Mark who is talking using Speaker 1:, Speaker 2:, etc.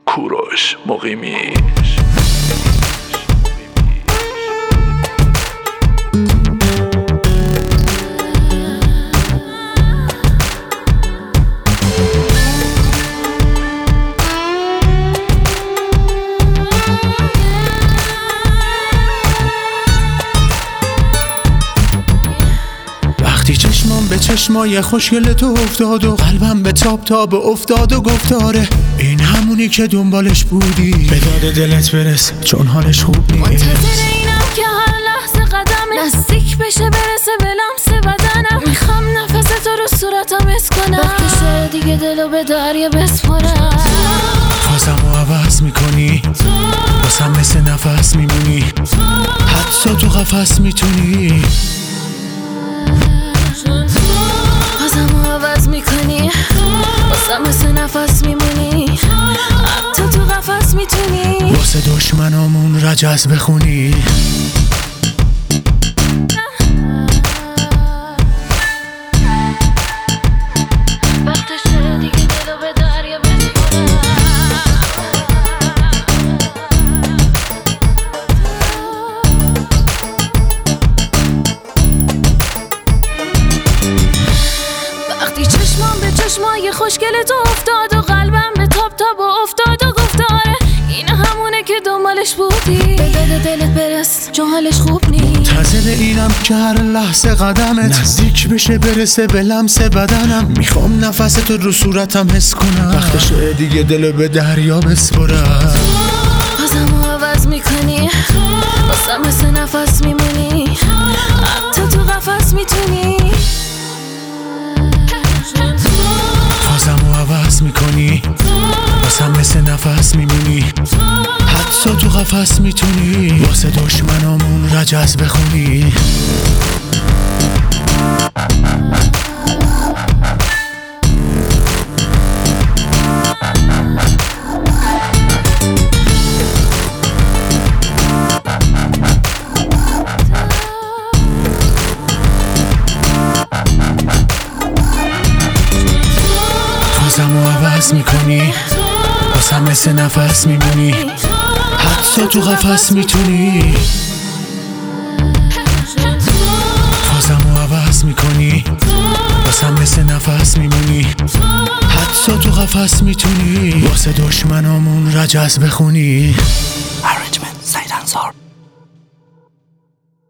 Speaker 1: کوروش مقیمی.
Speaker 2: وقتی چشمام به چشمای خوشگل تو افتاد و قلبم به تاب افتاد و گفتاره این همونی که دنبالش بودی، به داد دلت برس چون حالش خوب نیست.
Speaker 3: منتظر اینم که هر لحظه قدمه نزدیک بشه برسه به لمس بدنم. میخوام نفس تو رو صورتم حس کنم، وقتشه دیگه دلو به دریا بسپرم.
Speaker 2: فازمو عوض میکنی، واسم مثل نفس میمونی، حتی تو قفس میتونی.
Speaker 3: فازمو عوض میکنی، واسم مثل نفس میمونی، حتی تو قفس میتونی.
Speaker 2: واسه دشمنامون رجز بخونی.
Speaker 3: وقتشه دیگه دلو به دریا بسپرم. وقتی چشمام به چشمای خوشگل تو افتاد و قلبم به تاب افتاد و گفتاره این همونه که دنبالش بودی، به داد دلت برس چون حالش خوب نیست.
Speaker 2: منتظر اینم که هر لحظه قدمت نزدیک بشه برسه به لمس بدنم. میخوام نفس تو رو صورتم حس کنم، وقتشه دیگه دلو به دریا بسپرم.
Speaker 3: فازمو عوض میکنی، واسم مثل نفس میمونی، حتی تو قفس میتونی.
Speaker 2: فازمو عوض میکنی، واسم مثل نفس میمونی، حتی تو قفس میتونی. واسه دشمنامون رجز بخونی. فازمو عوض میکنی، واسم مثل نفس میمونی، حتی تو قفس میتونی. فازمو عوض میکنی، واسم مثل نفس میمونی، حتی تو قفس میتونی. واسه دشمنامون رجز بخونی.
Speaker 4: Arrangement سعید انصار.